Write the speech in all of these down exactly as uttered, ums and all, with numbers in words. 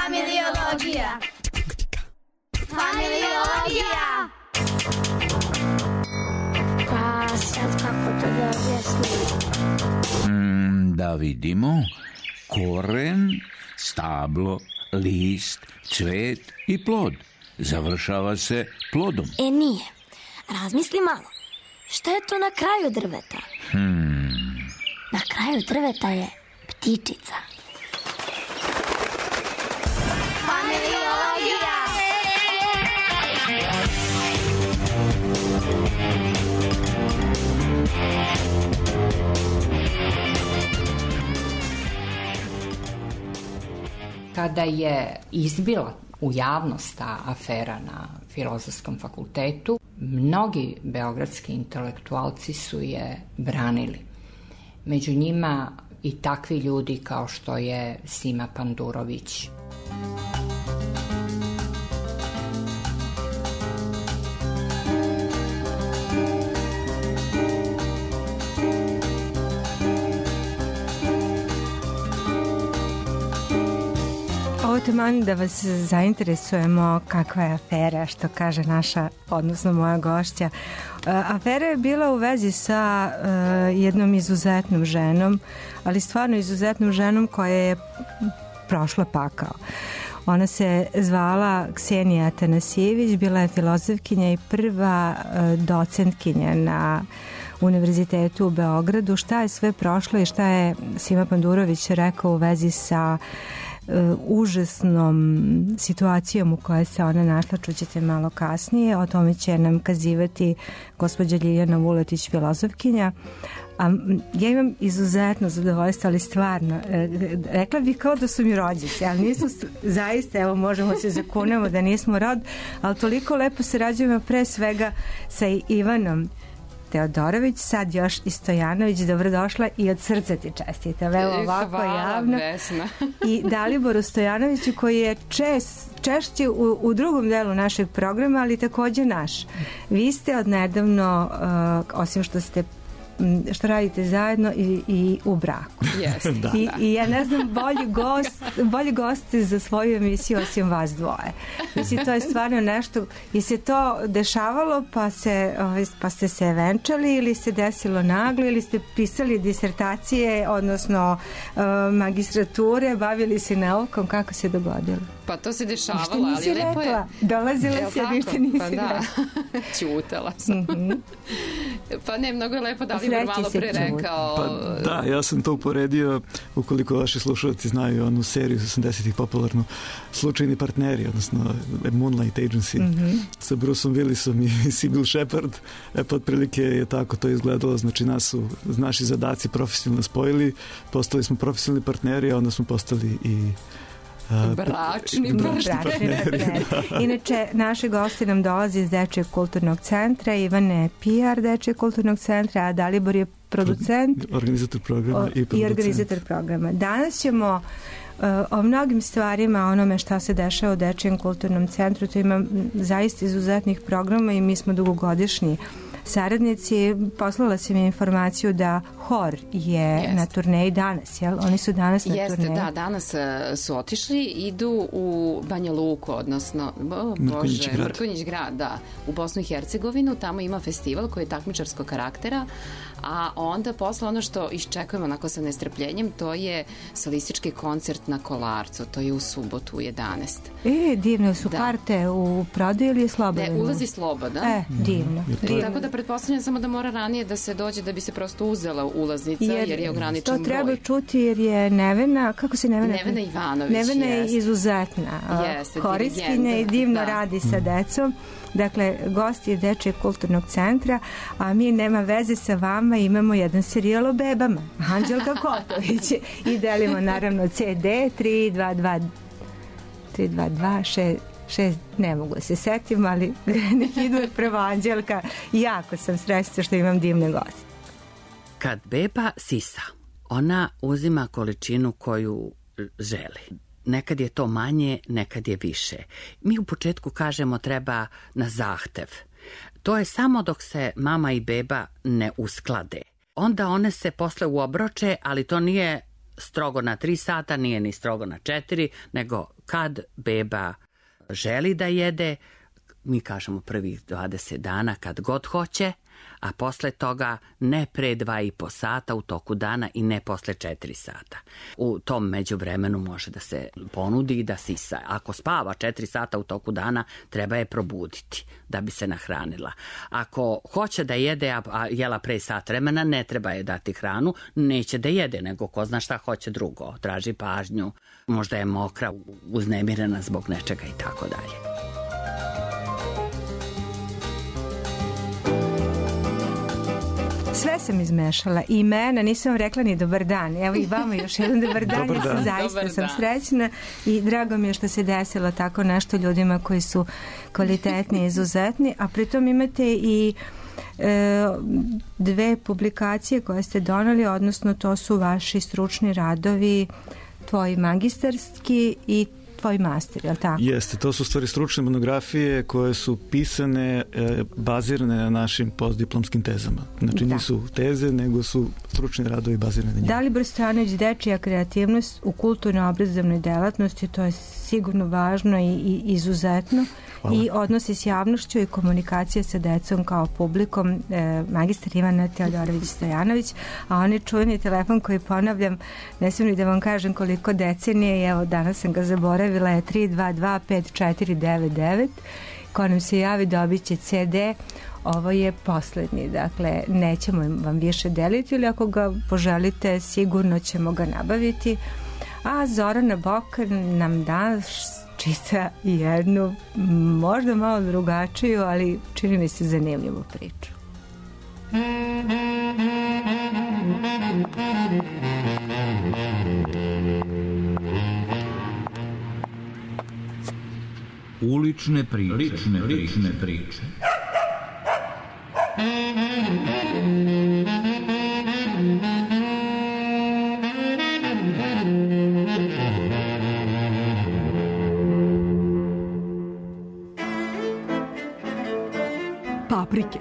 Familiologija. Familiologija. Pa sad kako to da objasnim? Mm, da vidimo. Koren, stablo, list, cvet i plod. Završava se plodom. E nije. Razmisli malo. Šta je to na kraju drveta? Hmm. Na kraju drveta je ptičica. Familiologija. Kada je izbila u javnost ta afera na Filozofskom fakultetu, mnogi beogradski intelektualci su je branili. Među njima i takvi ljudi kao što je Sima Pandurović. Ovo taman da vas zainteresujemo kakva je afera, što kaže naša, odnosno moja gošća. Afera je bila u vezi sa uh, jednom izuzetnom ženom, ali stvarno izuzetnom ženom koja je prošla pakao. Ona se zvala Ksenija Atanasijević, bila je filozofkinja i prva uh, docentkinja na Univerzitetu u Beogradu. Šta je sve prošlo i šta je Sima Pandurović rekao u vezi sa Uh, užasnom situacijom u kojoj se ona našla, čućete malo kasnije. O tome će nam kazivati gospođa Ljiljana Vuletić, filozofkinja. A ja imam izuzetno zadovoljstvo, ali stvarno, rekla bih kao da su mi rođice, ali nisu zaista, evo možemo se zakunemo da nismo rod, ali toliko lepo sarađujemo pre svega sa Ivanom Teodorović, sad još i Stojanović. Dobrodošla i od srca ti čestitam. Evo ovako Hvala, javno. Vesna. I Daliboru Stojanoviću koji je čest, češće u, u drugom delu našeg programa, ali takođe naš. Vi ste odnedavno, uh, osim što ste što radite zajedno i, i u braku. Yes. da, I, da. I ja ne znam bolji gost, bolji gost za svoju emisiju osim vas dvoje. Mislim, to je stvarno nešto, i se to dešavalo pa, se, pa ste se venčali ili se desilo naglo ili ste pisali disertacije, odnosno uh, magistrature, bavili se naukom, kako se dogodilo? Pa to se dešavalo, ali lepo je... Dolazila se, ništa nisi pa da. Ćutala sam. Mm-hmm. Pa ne, mnogo je lepo da Dalibor malo pre rekao. Pa da, ja sam to uporedio, ukoliko vaši slušalci znaju onu seriju iz osamdesetih popularnu, Slučajni partneri, odnosno Moonlight Agency, mm-hmm. sa Bruceom Willisom i Sybil Shepherd. E pa otprilike je tako to izgledalo, znači nas su naši zadaci profesionalno spojili, postali smo profesionalni partneri, a onda smo postali i Uh, bračni, bračni partneri. Da. Inače, naše gosti nam dolazi iz Dečijeg kulturnog centra. Ivan je P R Dečijeg kulturnog centra, a Dalibor je producent, organizator programa i, i organizator programa. Danas ćemo uh, o mnogim stvarima, onome šta se dešava u Dečijem kulturnom centru. To ima zaista izuzetnih programa i mi smo dugogodišnji saradnici. Poslala sam mi informaciju da Hor je Jest. na turneji danas, jel? Oni su danas na Jeste, turneji. da, danas uh, su otišli, idu u Banja Luku, odnosno oh, Bože, grad. Mrkonjić grad, da, u Bosnu i Hercegovinu. Tamo ima festival koji je takmičarskog karaktera, a onda posle ono što iščekujemo onako sa nestrpljenjem, to je solistički koncert na Kolarcu, to je u subotu u jedanaest. E, divno, su da. Karte u prodaju ili je slobodno? Ne, ulazi slobodno. E, divno. Mm. divno. Tako da pretpostavljam samo da mora ranije da se dođe da bi se prosto uzela ulaznica, jer, jer je ograničen broj. To treba čuti jer je Nevena, kako se Nevena? Nevena Ivanović, Nevena je jest. izuzetna. Jeste, koriskinja i divno da. radi sa decom. Dakle, gost je Dečijeg kulturnog centra, a mi nema veze sa vama, imamo jedan serijal o bebama. Anđelka Kotović. I delimo naravno C D tri dva dva tri dva dva šest šest, ne mogu se setim, ali nek idu prvo Anđelka. Jako sam srećna što imam divne goste. Kad beba sisa, ona uzima količinu koju želi. Nekad je to manje, nekad je više. Mi u početku kažemo treba na zahtev. To je samo dok se mama i beba ne usklade. Onda one se posle uobroče, ali to nije strogo na tri sata, nije ni strogo na četiri, nego kad beba želi da jede, mi kažemo prvih dvadeset dana kad god hoće, a posle toga ne pre dva i po sata u toku dana i ne posle četiri sata. U tom međuvremenu može da se ponudi i da sisa. Ako spava četiri sata u toku dana, treba je probuditi da bi se nahranila. Ako hoće da jede, a jela pre sat vremena, ne treba je dati hranu, neće da jede, nego ko zna šta hoće drugo. Traži pažnju, možda je mokra, uznemirena zbog nečega i tako dalje. Sve sam izmešala. I imena, nisam rekla ni dobar dan. Evo i vama još jedan dobar dan. Dobar dan. Zaista Dobar sam dan. srećna i drago mi je što se desilo tako nešto ljudima koji su kvalitetni i izuzetni. A pritom imate i e, dve publikacije koje ste doneli, odnosno to su vaši stručni radovi, tvoj magistarski i tvoj master, je li tako? Jeste, to su stvari stručne monografije koje su pisane, e, bazirane na našim postdiplomskim tezama. Znači Da. nisu teze, nego su stručni radovi bazirani na njima. Dalibor Stojanović, dečija kreativnost u kulturno-obrazovnoj delatnosti, to je sigurno važno i, i izuzetno. Hvala. I odnosi s javnošću i komunikacija sa decom kao publikom, e, magistar Ivana Teodorović Stojanović, a on je čuveni telefon koji ponavljam, ne smijem ni da vam kažem koliko decenije, i evo danas sam ga zaboravila, je tri dva dva pet četiri devet devet, ko nam se javi dobit će ce de. Ovo je poslednji, dakle nećemo vam više deliti, ili ako ga poželite sigurno ćemo ga nabaviti. A Zorana Bokar nam danas čita jednu možda malo drugačiju, ali čini mi se zanimljivu priču. Ulične priče. Lične, lične priče. Paprike.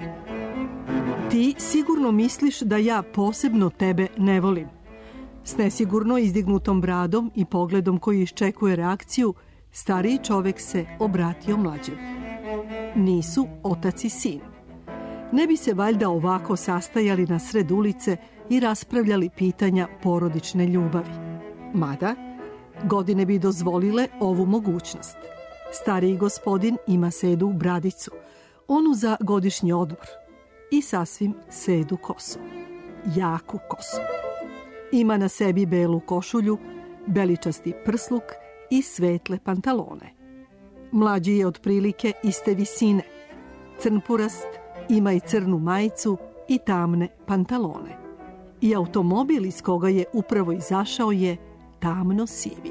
Ti sigurno misliš da ja posebno tebe ne volim. S nesigurno izdignutom bradom i pogledom koji iščekuje reakciju, stariji čovek se obratio mlađem. Nisu otac i sin. Ne bi se valjda ovako sastajali na sred ulice i raspravljali pitanja porodične ljubavi. Mada, godine bi dozvolile ovu mogućnost. Stariji gospodin ima sedu bradicu, onu za godišnji odmor, i sasvim sedu kosu. Jaku kosu. Ima na sebi belu košulju, beličasti prsluk i svetle pantalone. Mlađi je otprilike iste visine. Crnpurast, ima i crnu majicu i tamne pantalone. I automobil iz koga je upravo izašao je tamno sivi.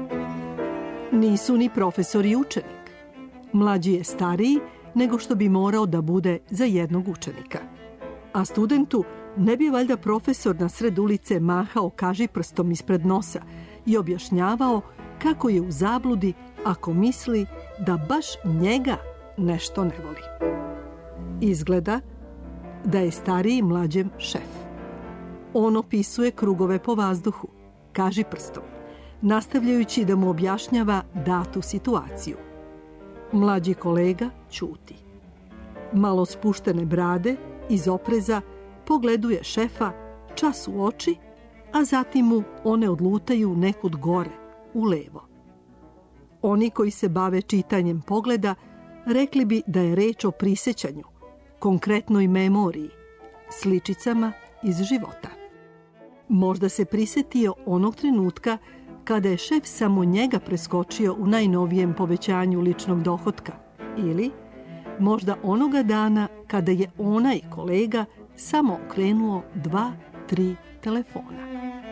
Nisu ni profesor i učenik. Mlađi je stariji nego što bi morao da bude za jednog učenika. A studentu ne bi valjda profesor na sred ulice mahao kažiprstom ispred nosa i objašnjavao kako je u zabludi ako misli da baš njega nešto ne voli. Izgleda da je stariji mlađem šef. On opisuje krugove po vazduhu, kažiprstom, nastavljajući da mu objašnjava datu situaciju. Mlađi kolega ćuti. Malo spuštene brade, iz opreza, pogleduje šefa čas u oči, a zatim mu one odlutaju nekud gore, u levo. Oni koji se bave čitanjem pogleda rekli bi da je reč o prisećanju, konkretnoj memoriji, sličicama iz života. Možda se prisetio onog trenutka kada je šef samo njega preskočio u najnovijem povećanju ličnog dohotka, ili možda onoga dana kada je onaj kolega samo okrenuo dva, tri telefona.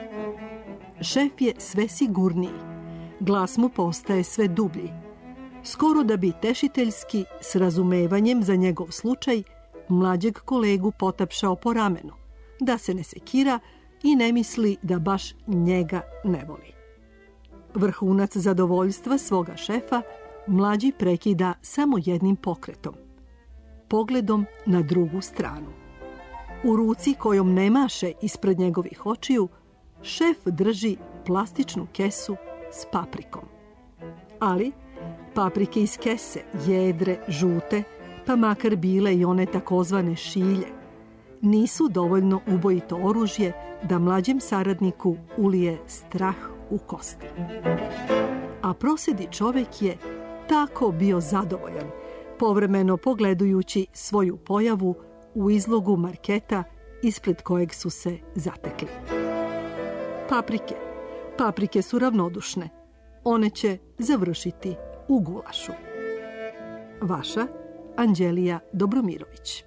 Šef je sve sigurniji, glas mu postaje sve dublji. Skoro da bi tešiteljski, s razumevanjem za njegov slučaj, mlađeg kolegu potapšao po ramenu, da se ne sekira i ne misli da baš njega ne voli. Vrhunac zadovoljstva svoga šefa mlađi prekida samo jednim pokretom. Pogledom na drugu stranu. U ruci kojom ne maše ispred njegovih očiju, šef drži plastičnu kesu s paprikom. Ali paprike iz kese, jedre, žute, pa makar bile i one takozvane šilje, nisu dovoljno ubojito oružje da mlađem saradniku ulije strah u kosti. A prosjedi čovjek je tako bio zadovoljan, povremeno pogledujući svoju pojavu u izlogu marketa ispred kojeg su se zatekli. Paprike. Paprike su ravnodušne. One će završiti u gulašu. Vaša Anđelija Dobromirović.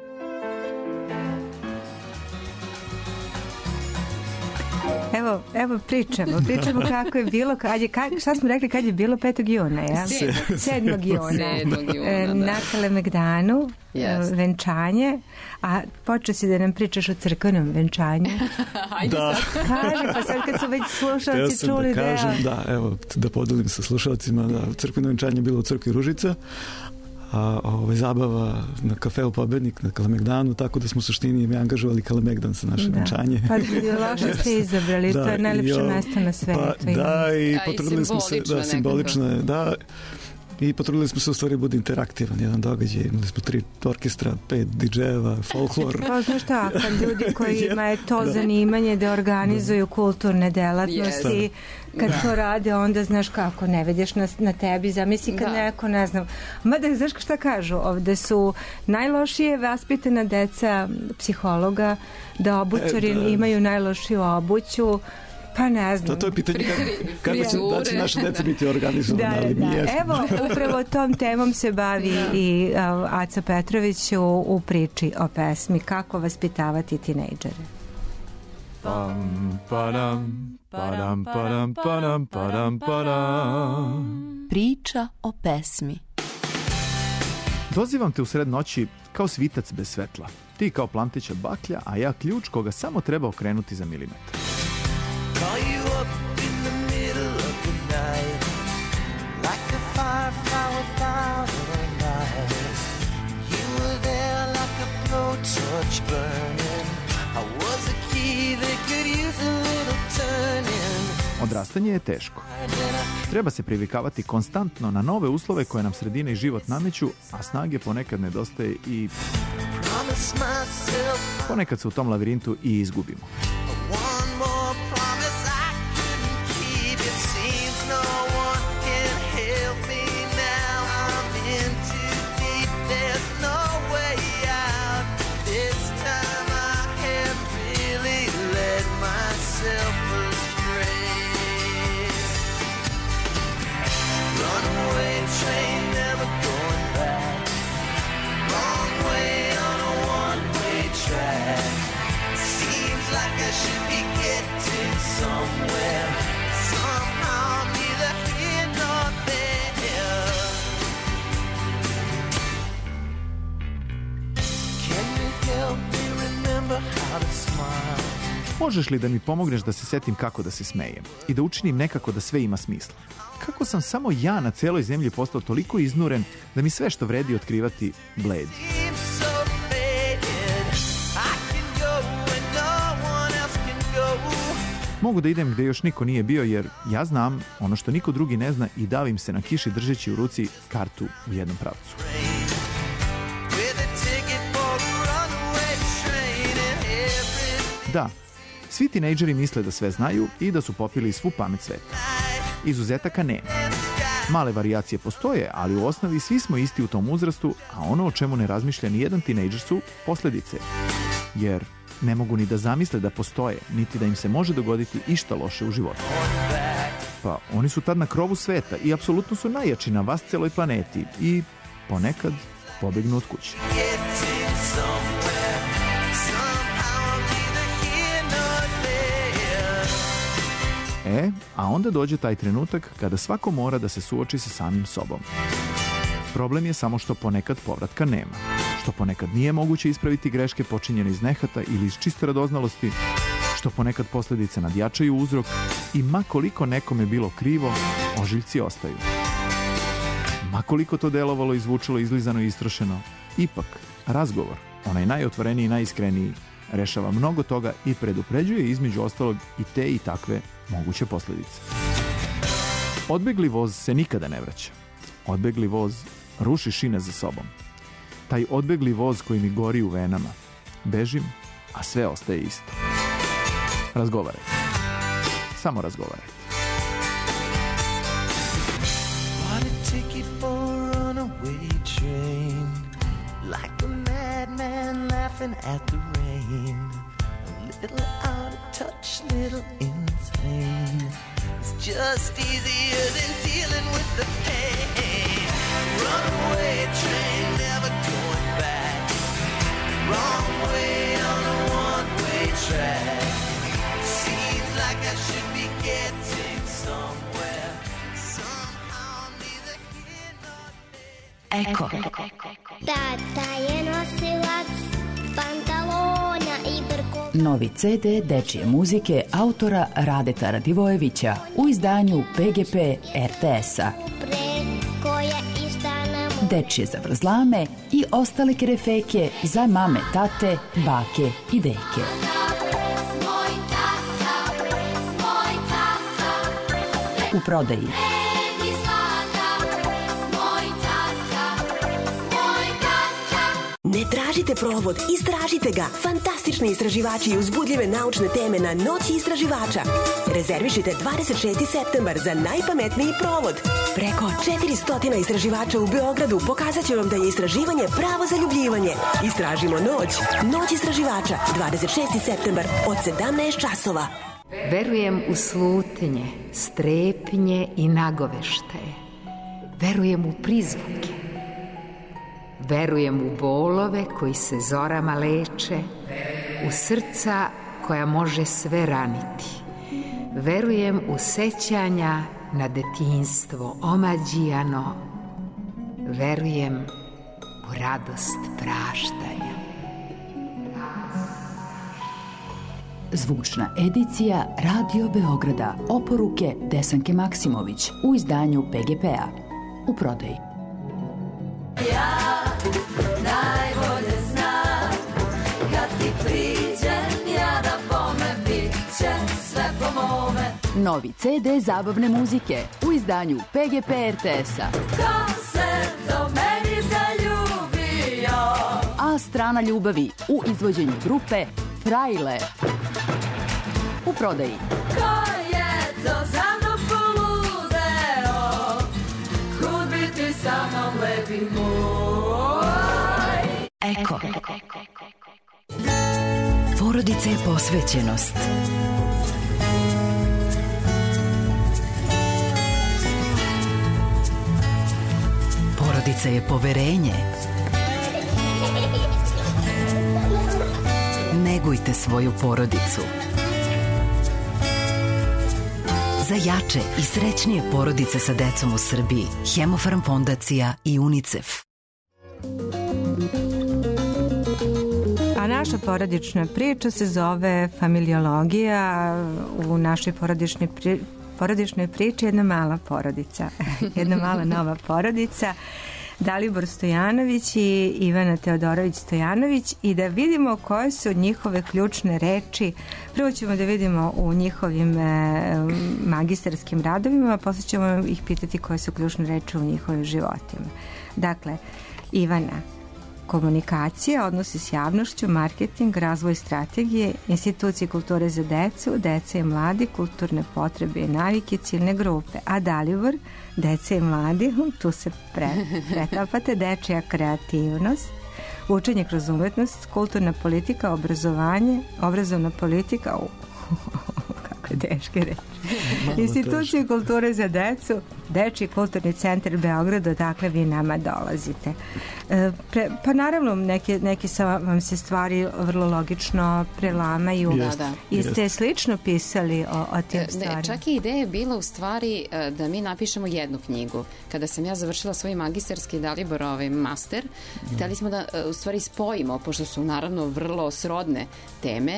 Evo, evo pričamo, pričamo kako je bilo, kad je, kad, šta smo rekli, kad je bilo petog juna, ja? sedmog juna. E, na Kalemegdanu, yes. venčanje, a počeo si da nam pričaš o crkvenom venčanju. Da. Kaže, pa sad kad su već slušalci čuli da kažem, da, da, evo, da podelim sa slušalcima, da crkveno venčanje je bilo u crkvi Ružica, a ovaj, zabava na kafeu Pobednik na Kalemegdanu, tako da smo u suštini mi angažovali Kalemegdan sa naše da. venčanje. Pa loše ste izabrali, da, to je najlepše mesto na svetu. Pa, da, i potrudili smo se, da, simbolično je, da, i potrudili smo se u stvari bude interaktivan jedan događaj, imali smo tri orkestra, pet didžejeva, folklor. Pa znaš šta, kad ljudi kojima je to da. zanimanje da organizuju da. kulturne delatnosti, yes. kad da. to rade, onda znaš kako, ne vidiš na, na tebi, zamisli kad da. neko, ne znam, mada znaš šta kažu, ovde su najlošije vaspitana deca psihologa, da obućari e, da. imaju najlošiju obuću. Pa ne znam. To, to je pitanje kako će, da će naše dece biti organizovane. Da, da, da. Evo, upravo tom temom se bavi da. i uh, Aca Petrović u, u priči o pesmi Kako vaspitavati tinejdžere. Pam, padam, padam, padam, padam, padam, padam. Priča o pesmi. Dozivam te u sred noći kao svitac bez svetla. Ti kao plantića baklja, a ja ključ koga samo treba okrenuti za milimetar. Call you up in the middle of the night, like a firefly without a light. You were there like a blowtorch burning. I was a key that could use a little turning. Odrastanje je teško. Treba se privikavati konstantno na nove uslove koje nam sredina i život nameću, a snage ponekad nedostaje i ponekad se u tom lavirintu i izgubimo. Možeš li da mi pomogneš da se setim kako da se smejem i da učinim nekako da sve ima smisla? Kako sam samo ja na celoj zemlji postao toliko iznuren da mi sve što vredi otkrivati bledi? Mogu da idem gde još niko nije bio jer ja znam ono što niko drugi ne zna i davim se na kiši držeći u ruci kartu u jednom pravcu. Da, svi tinejdžeri misle da sve znaju i da su popili svu pamet sveta. Izuzetaka nema. Male varijacije postoje, ali u osnovi svi smo isti u tom uzrastu, a ono o čemu ne razmišlja ni jedan tinejdžer su posljedice. Jer ne mogu ni da zamisle da postoje, niti da im se može dogoditi išta loše u životu. Pa oni su tad na krovu sveta i apsolutno su najjači na vas celoj planeti i ponekad pobegnu od kuće. E, a onda dođe taj trenutak kada svako mora da se suoči sa samim sobom. Problem je samo što ponekad povratka nema, što ponekad nije moguće ispraviti greške počinjene iz nehata ili iz čiste radoznalosti, što ponekad posljedice nadjačaju uzrok i ma koliko nekome bilo krivo, ožiljci ostaju. Ma koliko to delovalo, izvučalo, izlizano i istrošeno, ipak razgovor, onaj najotvoreniji i najiskreniji, rešava mnogo toga i predupređuje između ostalog i te i takve moguće posljedice. Odbegli voz se nikada ne vraća. Odbegli voz ruši šine za sobom. Taj odbegli voz koji mi gori u venama. Bežim, a sve ostaje isto. Razgovarajte. Samo razgovarajte. Bought a ticket for a runaway train, like a madman laughing at the rain. A little out of touch, little insane. It's just easier than dealing with the pain. Runaway train, never going back. Wrong way on a one-way track. Seems like I should be getting somewhere. Somehow neither here nor there. Eko. Tata je nosilac pantalona i brkova. Novi ce de dečije muzike autora Radeta Radivojevića u izdanju pe ge pe er te es-a. Dečije zavrzlame i ostale kerefeke za mame, tate, bake i deke. U prodaji. Ne tražite provod, istražite ga. Fantastični istraživači i uzbudljive naučne teme na Noći istraživača. Rezervišite dvadeset šesti septembar za najpametniji provod. Preko četiristo istraživača u Beogradu pokazat će vam da je istraživanje pravo zaljubljivanje. Istražimo noć. Noć istraživača, dvadeset šesti septembar od sedamnaest časova. Verujem u slutnje, strepnje i nagoveštaje. Verujem u prizvuke. Verujem u bolove koji se zorama leče, u srca koja može sve raniti. Verujem u sećanja na detinjstvo omađijano. Verujem u radost praštanja. Zvučna edicija Radio Beograda. Oporuke Desanke Maksimović u izdanju pe ge pe-a. U prodaji. Ja najbolje znam kad ti priđem ja da bome bit će sve po mome. Novi ce de zabavne muzike u izdanju pe ge pe er te es-a. Ko se do meni zaljubio? A strana ljubavi u izvođenju grupe Frajle. U prodaji. Ko je to za mnom poludeo? Kud bi ti sa mnom lepi moj? Eko. Porodica je posvećenost. Porodica je poverenje. Negujte svoju porodicu. Za jače i srećnije porodice sa decom u Srbiji, Hemofarm fondacija i UNICEF. A naša porodična priča se zove familiologija. U našoj porodičnoj, pri, porodičnoj priči jedna mala porodica, jedna mala nova porodica. Dalibor Stojanović i Ivana Teodorović Stojanović, i da vidimo koje su njihove ključne reči. Prvo ćemo da vidimo u njihovim e, magistarskim radovima, a posle ćemo ih pitati koje su ključne reči u njihovim životima. Dakle, Ivana, komunikacija, odnosi s javnošću, marketing, razvoj strategije, institucije kulture za decu, deca i mladi, kulturne potrebe i navike, ciljne grupe. A Dalibor, deca i mladi, tu se pre, pretapate, dečija kreativnost, učenje kroz umetnost, kulturna politika, obrazovanje, obrazovna politika, u, kako je teške reči, institucije kulture za decu, Dečiji kulturni centar Beograda, odakle vi nama dolazite. E, pre, pa naravno, neke, neke sa vam se stvari vrlo logično prelamaju. Da, da. I ste slično pisali o, o tim stvarima? Ne, čak i ideja je bila u stvari da mi napišemo jednu knjigu. Kada sam ja završila svoj magistarski Dalibor ovaj master, hteli smo da u stvari spojimo, pošto su naravno vrlo srodne teme,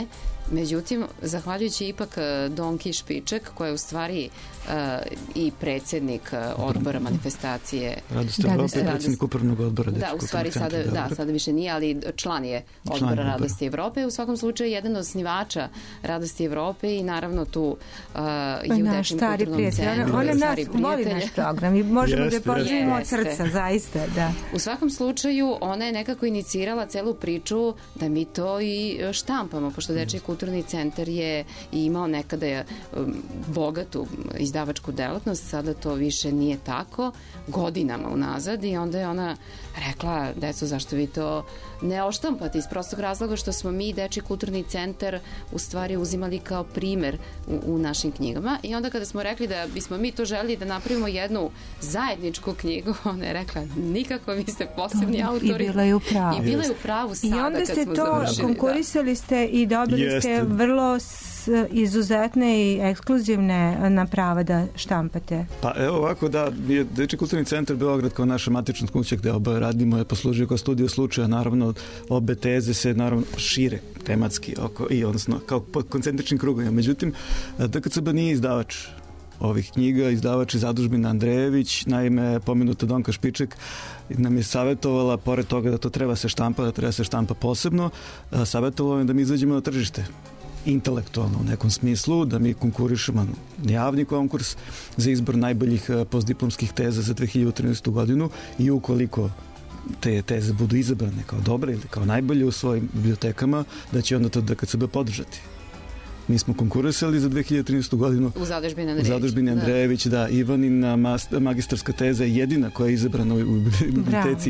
Međutim, zahvaljujući ipak Donki Špiček, koja je u stvari uh, i predsjednik uh, odbora manifestacije Radost Evrope, predsjednik upravnog odbora. Da, u stvari sada, da, sada više nije, ali član je odbora član Radosti Evrope. U svakom slučaju jedan od osnivača Radosti Evrope i naravno tu uh, i u Dečjem kulturnom centru. On je nas voli naš program i možemo da je pozdravimo od srca, zaista, da. U svakom slučaju, ona je nekako inicirala celu priču da mi to i štampamo, pošto Dečji kulturni centar je imao nekada je um, bogatu izdavačku delatnost, sada to više nije tako, godinama unazad, i onda je ona rekla, deco, zašto vi to ne oštampate, iz prostog razloga što smo mi Dečji kulturni centar u stvari uzimali kao primer u, u našim knjigama, i onda kada smo rekli da bismo mi to želeli da napravimo jednu zajedničku knjigu, ona je rekla, nikako, vi ste posebni autori. I bila je u pravu. I bila je u pravu sada. I onda kad ste smo to završili, konkurisali ste i dobili Jeste. ste vrlo izuzetne i ekskluzivne naprava da štampate. Pa evo ovako, da, je Dečji kulturni centar Beograd kao naša matična kuća gde oba radimo je poslužio kao studio slučaja, naravno obe teze se naravno šire tematski oko, i odnosno kao pod koncentričnim krugovima. Međutim, D K C B nije izdavač ovih knjiga, izdavač je Zadužbina Andrejević, naime pomenuta Donka Špiček nam je savjetovala, pored toga da to treba se štampa, da treba se štampa posebno, savjetovala je da mi izađemo na tržište intelektualno u nekom smislu, da mi konkurišemo na javni konkurs za izbor najboljih postdiplomskih teza za dve hiljade trinaestu godinu, i ukoliko te teze budu izabrane kao dobre ili kao najbolje u svojim bibliotekama, da će onda to D K C B podržati. Mi smo konkurisali za dve hiljade trinaestu godinu u Zadužbini Andrejević. U Zadužbini Andrejević, da. da. Ivanina magistarska teza je jedina koja je izabrana u biblioteci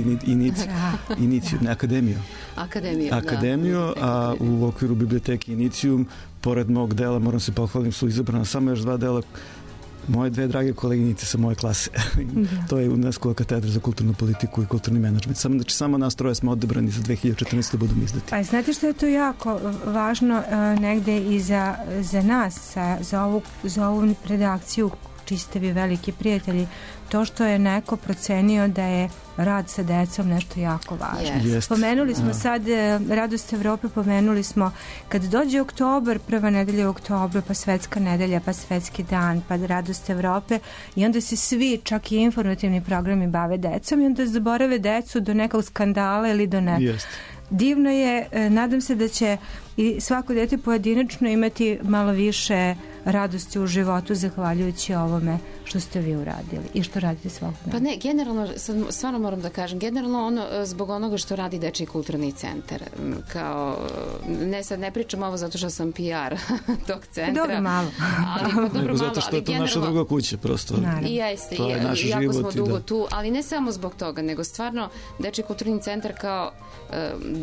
Inicijum, ne Akademiju. Akademiju, Akademiju, da. A u okviru biblioteke Inicijum, pored mog dela, moram se pohvalim, su izabrana samo još dva dela moje dve drage koleginice sa moje klase. To je UNESCO katedra za kulturnu politiku i kulturni menadžment. Samo, znači, samo nas troje smo odebrani za dve hiljade četrnaestu. budemo izdati. A znate što je to jako važno uh, negde i za, za nas, za, za, ovu, za ovu redakciju, čiji ste vi veliki prijatelji, to što je neko procenio da je rad sa decom nešto jako važno. Yes. Spomenuli smo sad Radost Evrope, pomenuli smo kad dođe oktobar, prva nedelja u oktobru, pa svetska nedelja, pa svetski dan, pa Radost Evrope, i onda se svi, čak i informativni programi, bave decom i onda zaborave decu do nekog skandala ili do ne... Yes. Divno je, nadam se da će i svako dete pojedinačno imati malo više radosti u životu zahvaljujući ovome što ste vi uradili i što radite svakog dana. Pa ne, generalno, stvarno moram da kažem, generalno ono, zbog onoga što radi Dečji kulturni centar, kao, ne sad ne pričam ovo zato što sam P R tog centra. Dobro malo. Ali, pa dobro malo, zato što je to naša druga kuća, prosto. I jeste, to je naš jako život. smo dugo da. tu, ali ne samo zbog toga, nego stvarno Dečji kulturni centar kao um,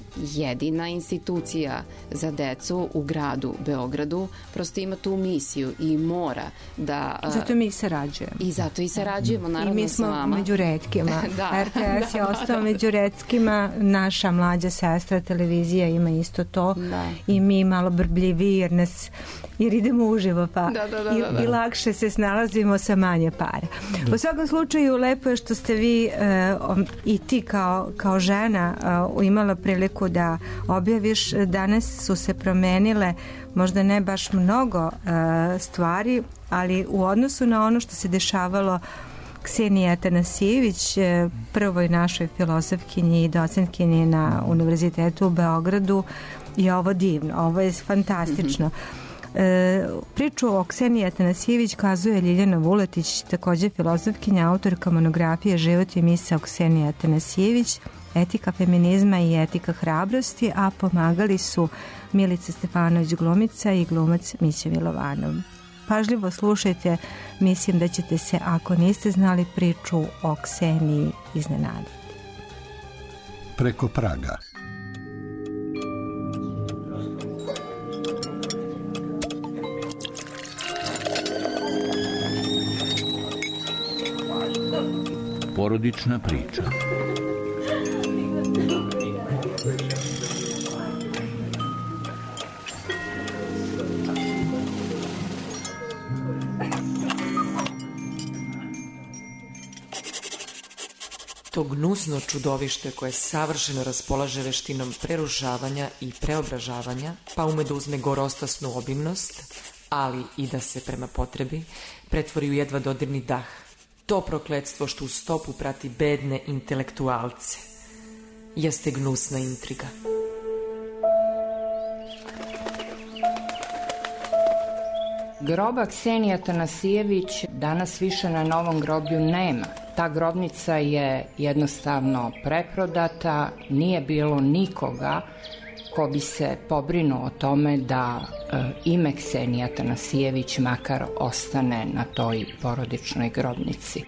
jedina institucija za decu u gradu Beogradu prosto ima tu misiju i mora da... Uh, zato mi sarađujemo. I zato i sarađujemo, naravno, i mi smo s vama. Među retkima. da, R T S da, je ostao da. među retkima, naša mlađa sestra televizija ima isto to da. I mi malo brbljiviji jer nas jer idemo uživo pa da, da, da, i, da, da. i lakše se snalazimo sa manje para. Da. U svakom slučaju lepo je što ste vi uh, i ti kao, kao žena uh, imala priliku da objaviš. Danas su se promenile možda ne baš mnogo uh, stvari, ali u odnosu na ono što se dešavalo Kseniji Atanasijević, prvoj našoj filozofkinji i docentkinji na Univerzitetu u Beogradu, je ovo divno, ovo je fantastično. Mm-hmm. E, priču o Kseniji Atanasijević kazuje Ljiljana Vuletić, također filozofkinja, autorka monografije Život i misao Ksenije Atanasijević, etika feminizma i etika hrabrosti, a pomagali su Milica Stefanović glumica i glumac Mića Milovanov. Pažljivo slušajte, mislim da ćete se, ako niste znali priču o Kseniji, iznenaditi. Preko praga. Porodična priča. To gnusno čudovište koje savršeno raspolaže veštinom prerušavanja i preobražavanja, pa ume da uzme gorostasnu obimnost, ali i da se prema potrebi pretvori u jedva dodirni dah. To prokletstvo što u stopu prati bedne intelektualce jeste gnusna intriga. Groba Ksenije Atanasijević danas više na Novom groblju nema. Ta grobnica je jednostavno preprodata, nije bilo nikoga ko bi se pobrinuo o tome da e, ime Ksenije Atanasijević makar ostane na toj porodičnoj grobnici.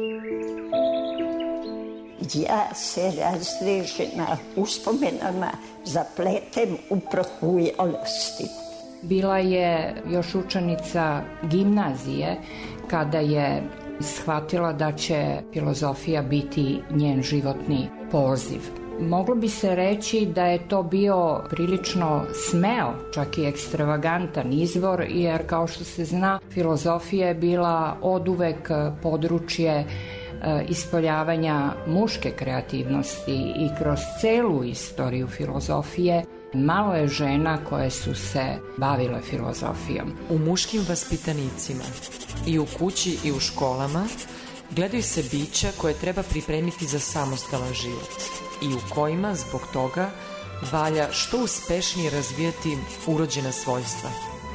Ja se razrežena uspomenama zapletem u prohujelosti. Bila je još učenica gimnazije kada je shvatila da će filozofija biti njen životni poziv. Moglo bi se reći da je to bio prilično smeo, čak i ekstravagantan izvor, jer kao što se zna, filozofija je bila oduvek područje ispoljavanja muške kreativnosti i kroz celu istoriju filozofije malo je žena koje su se bavile filozofijom. U muškim vaspitanicima i u kući i u školama gledaju se bića koje treba pripremiti za samostalan život i u kojima zbog toga valja što uspešnije razvijati urođena svojstva.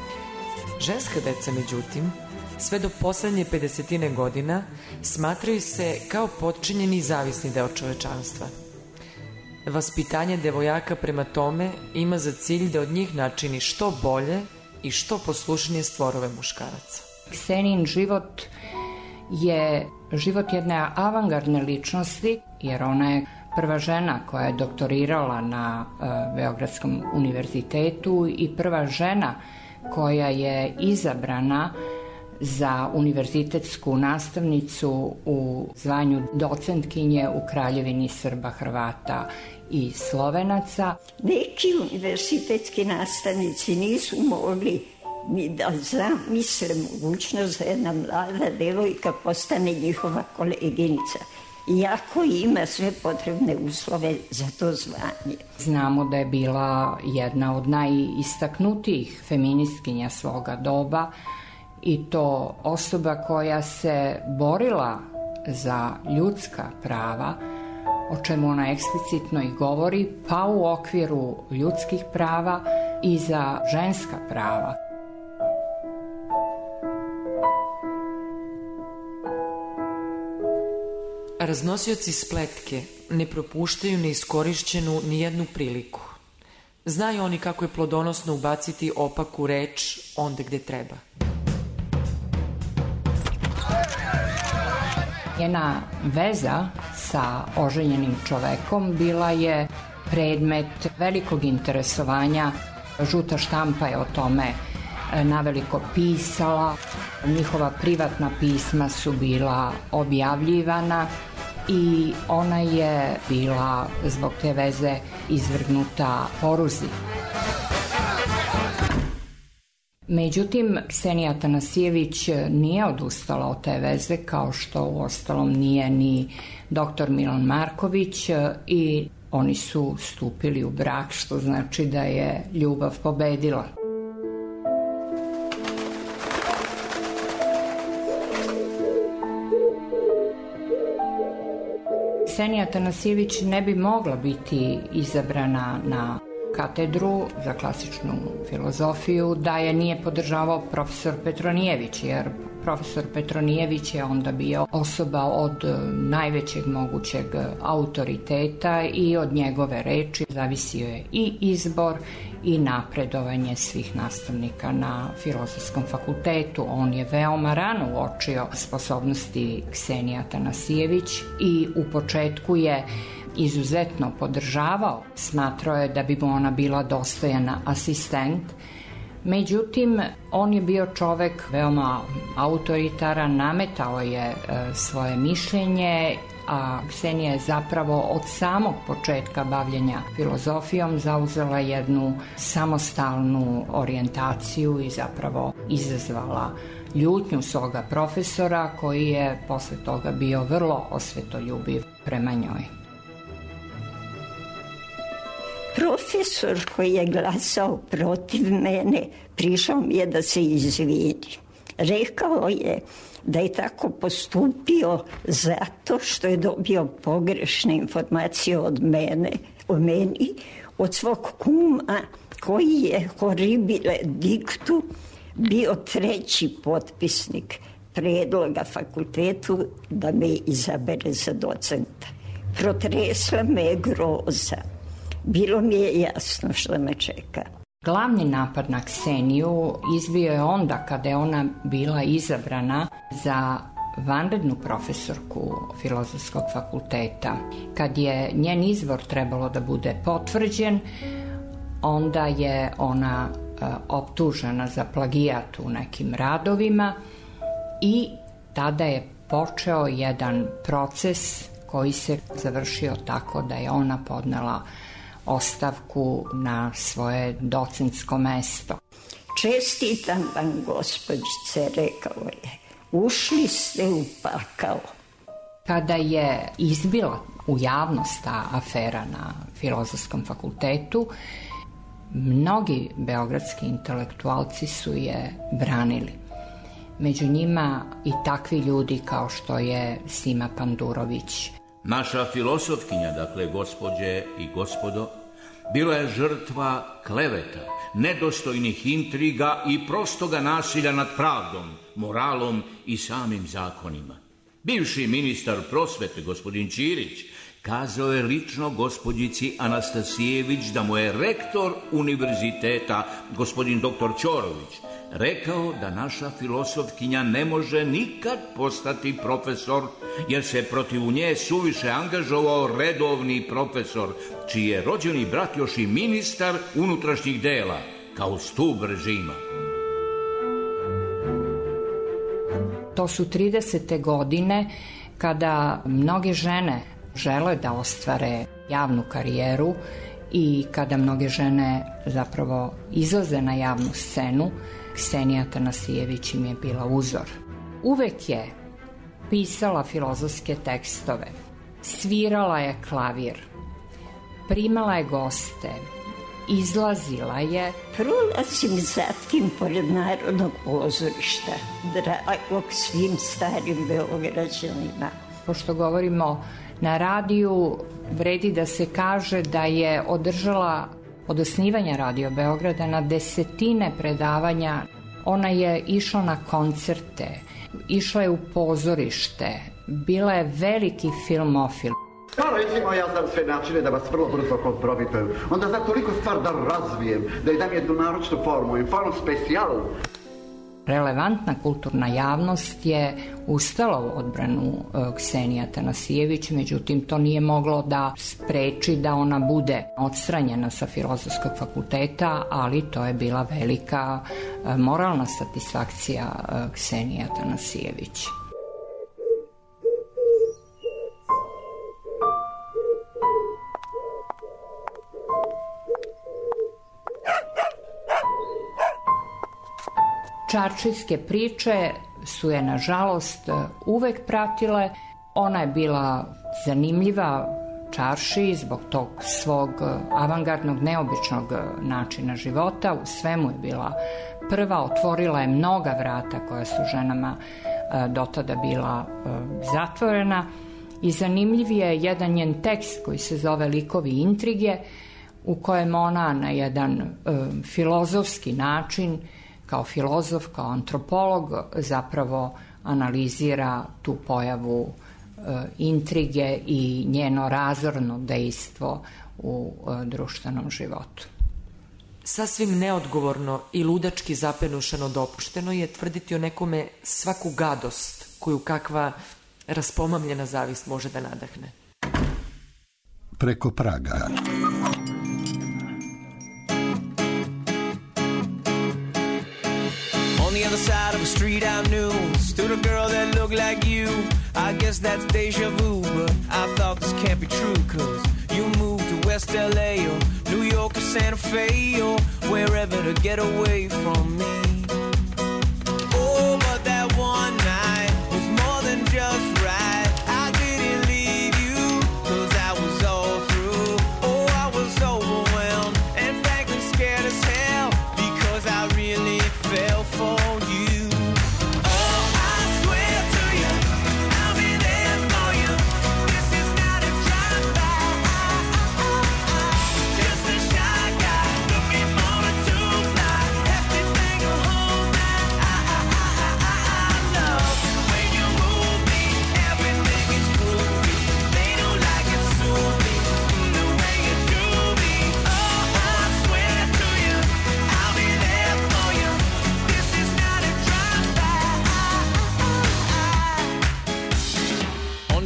Ženska deca, međutim, sve do poslednje pedesetine godina smatraju se kao potčinjeni i zavisni deo čovečanstva. Vaspitanje devojaka prema tome ima za cilj da od njih načini što bolje i što poslušnije stvorove muškaraca. Ksenijin život je život jedne avangardne ličnosti, jer ona je prva žena koja je doktorirala na uh, Beogradskom univerzitetu i prva žena koja je izabrana za univerzitetsku nastavnicu u zvanju docentkinje u Kraljevini Srba, Hrvata i Slovenaca. Neki univerzitetski nastavnici nisu mogli ni da zamisle mogućnost da jedna mlada devojka postane njihova koleginica, iako ima sve potrebne uslove za to zvanje. Znamo da je bila jedna od najistaknutijih feministkinja svoga doba i to osoba koja se borila za ljudska prava, o čemu ona eksplicitno i govori, pa u okviru ljudskih prava i za ženska prava. Raznosioci spletke ne propuštaju neiskorišćenu ni jednu priliku. Znaju oni kako je plodonosno ubaciti opaku reč onde gde treba. Njena veza sa oženjenim čovekom bila je predmet velikog interesovanja. Žuta štampa je o tome naveliko pisala. Njihova privatna pisma su bila objavljivana i ona je bila zbog te veze izvrgnuta poruzi. Međutim, Ksenija Atanasijević nije odustala od te veze, kao što u ostalom nije ni doktor Milan Marković, i oni su stupili u brak, što znači da je ljubav pobedila. Ksenija Atanasijević ne bi mogla biti izabrana na katedru za klasičnu filozofiju da je nije podržavao profesor Petronijević, jer profesor Petronijević je onda bio osoba od najvećeg mogućeg autoriteta i od njegove reči zavisio je i izbor i napredovanje svih nastavnika na Filozofskom fakultetu. On je veoma rano uočio sposobnosti Ksenije Atanasijević i u početku je izuzetno podržavao, smatrao je da bi mu ona bila dostojana asistent. Međutim, on je bio čovek veoma autoritaran, nametao je e, svoje mišljenje, a Ksenija je zapravo od samog početka bavljenja filozofijom zauzela jednu samostalnu orijentaciju i zapravo izazvala ljutnju svoga profesora koji je posle toga bio vrlo osvetoljubiv prema njoj. Profesor koji je glasao protiv mene prišao mi je da se izvini. Rekao je da je tako postupio zato što je dobio pogrešne informacije od mene, o meni, od svog kuma koji je horribile dictu bio treći potpisnik predloga fakultetu da me izabere za docenta. Protresla me je groza. Bilo mi je jasno što me čeka. Glavni napad na Kseniju izbio je onda kada je ona bila izabrana za vanrednu profesorku Filozofskog fakulteta. Kad je njen izbor trebalo da bude potvrđen, onda je ona e, optužena za plagijat u nekim radovima i tada je počeo jedan proces koji se završio tako da je ona podnela ostavku na svoje docentsko mesto. Čestitam vam, gospođice, rekao je. Ušli ste u pakao. Kada je izbila u javnost ta afera na Filozofskom fakultetu, mnogi beogradski intelektualci su je branili. Među njima i takvi ljudi kao što je Sima Pandurović. Naša filosofkinja, dakle, gospođe i gospodo, bila je žrtva kleveta, nedostojnih intriga i prostoga nasilja nad pravdom, moralom i samim zakonima. Bivši ministar prosvete, gospodin Ćirić, kazao je lično gospođici Anastasijević da mu je rektor univerziteta, gospodin doktor Ćorović, rekao da naša filosofkinja ne može nikad postati profesor, jer se protiv nje suviše angažovao redovni profesor, čiji je rođeni brat još i ministar unutrašnjih dela, kao stub režima. To su tridesete godine kada mnoge žene žele da ostvare javnu karijeru i kada mnoge žene zapravo izlaze na javnu scenu. Ksenija Tanasijević im je bila uzor. Uvek je pisala filozofske tekstove, svirala je klavir, primala je goste, izlazila je. Prolazim zatim pored Narodnog pozorišta, dragog svim starim Beograđanima. Pošto govorimo na radiju, vredi da se kaže da je održala od osnivanja Radio Beograda na desetine predavanja. Ona je išla na koncerte, išla je u pozorište, bila je veliki filmofil. Pa recimo, ja znam sve načine da vas vrlo brzo kompromitujem. Onda znam toliko stvar da razvijem, da i dam jednu naročnu formu, informu specijalu. Relevantna kulturna javnost je ustala u odbranu Ksenija Tanasijević, međutim to nije moglo da spreči da ona bude odstranjena sa Filozofskog fakulteta, ali to je bila velika moralna satisfakcija Ksenija Tanasijević. Čarčijske priče su je, nažalost, uvek pratile. Ona je bila zanimljiva Čaršiji zbog tog svog avangardnog, neobičnog načina života. U svemu je bila prva, otvorila je mnoga vrata koja su ženama dotada bila zatvorena. I zanimljiv je jedan njen tekst koji se zove Likovi intrige, u kojem ona na jedan filozofski način, kao filozof, kao antropolog, zapravo analizira tu pojavu e, intrige i njeno razorno dejstvo u e, društvenom životu. Sasvim neodgovorno i ludački zapenušano dopušteno je tvrditi o nekome svaku gadost koju kakva raspomamljena zavist može da nadahne. Preko praga. On the other side of the street I knew stood a girl that looked like you. I guess that's deja vu, but I thought this can't be true, cause you moved to West L A or New York or Santa Fe or wherever to get away from me. Oh, but